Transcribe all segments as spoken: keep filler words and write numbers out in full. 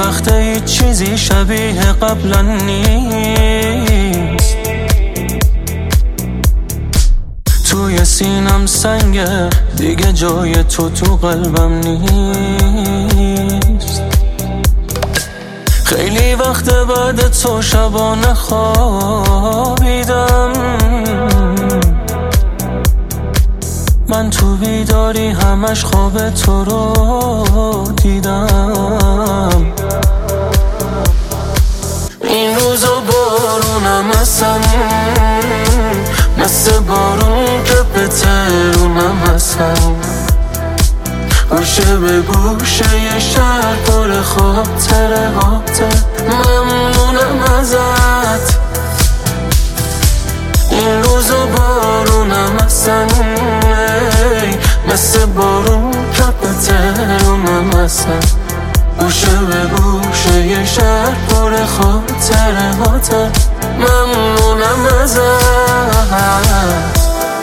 وقت هیچ چیزی شبیه قبلا نیست. توی سینم سنگه دیگه جای تو تو قلبم نیست. خیلی وقت بعد تو شبانه خوابیدم، من تو بیداری همش خواب تو رو دیدم. این روزا بارونم هستم، مثل بارون که به ترونم هستم. گوشه به گوشه یه شهر پر خاطره هاته، ممنونم ازت. این روزا بارونم هستم، مثل بارون که به ترونم هستم. گوشه به گوشه یه شهر پر خاطره هاته، ممنونم ازت.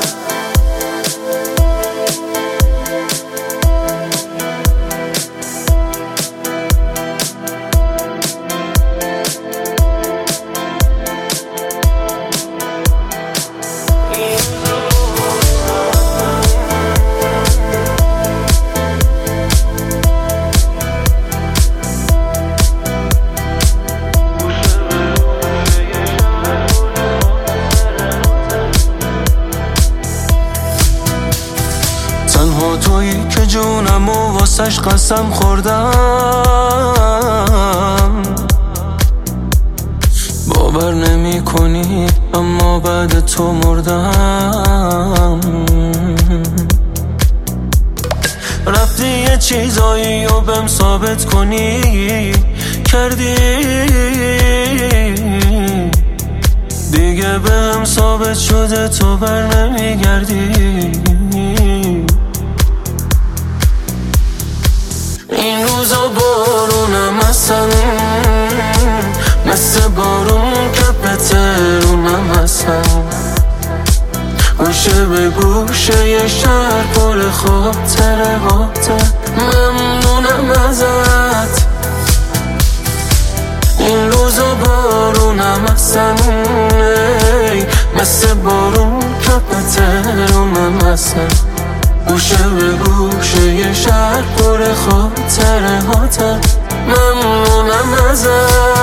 تنها تویی که جونم و واسش قسم خوردم. باور نمی کنی اما بعد تو مردم. رفتی یه چیزایی و بهم ثابت کنی، کردی دیگه بهم ثابت شده تو بر نمیگردی. این روزا بارونم هستم، مثل بارون که به ترونم هستم. گوشه به گوشه یه شهر پر خاطره هاته، ممنونم ازت. این روزا بارونم هستم، مثل بارون که به ترونم هستم. گوشه به گوشه یه شهر پر خاطره هاته، ممنونم ازت.